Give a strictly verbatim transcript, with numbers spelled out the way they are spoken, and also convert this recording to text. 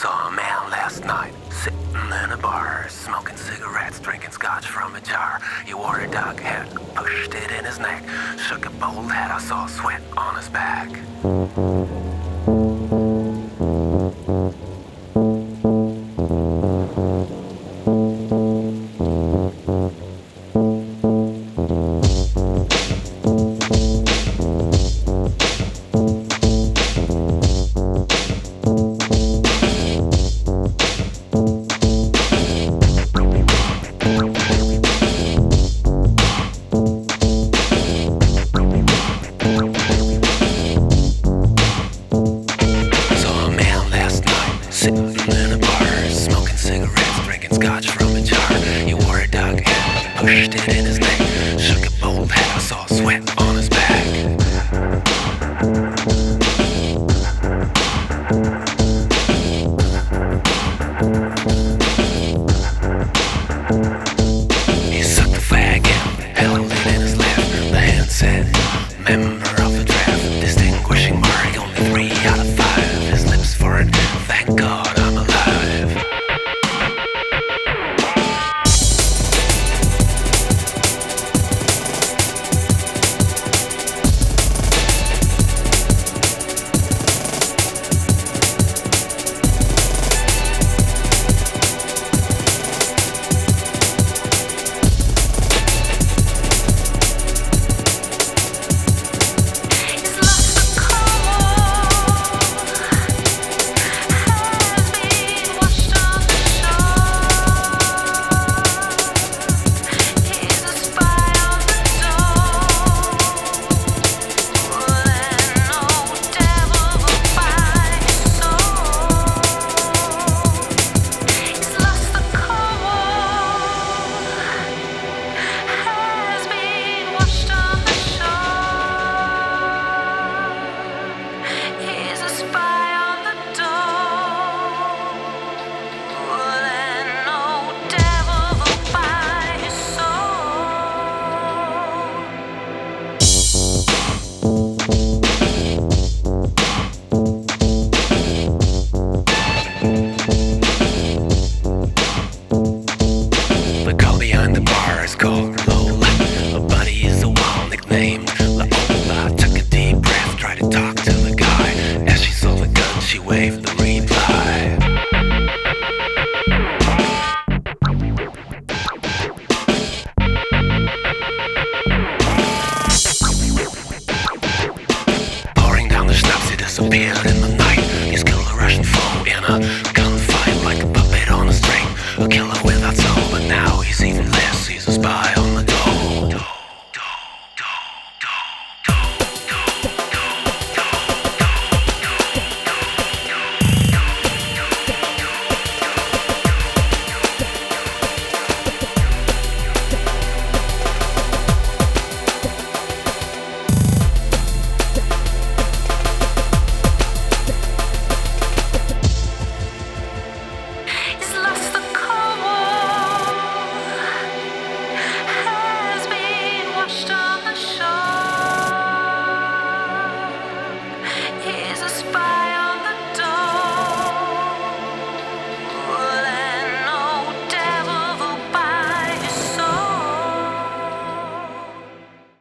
Saw a man last night, sitting in a bar, smoking cigarettes, drinking scotch from a jar. He wore a dog hat, pushed it in his neck, shook a bald head, I saw sweat on his back. Sitting in a bar, smoking cigarettes, drinking scotch from a jar. He wore a dog hat, pushed it in his neck, shook a bald head, I saw sweat on his back. He sucked the fag out, held it in his left. The hand said, member of the draft, distinguishing mark, only three out of five. His lips for it, thank God. The girl behind the bar is called Lola. Her buddy is a wild nickname, Laola. Took a deep breath, tried to talk to the guy. As she saw the gun, she waved the reply. Pouring down the schnapps, he disappeared in the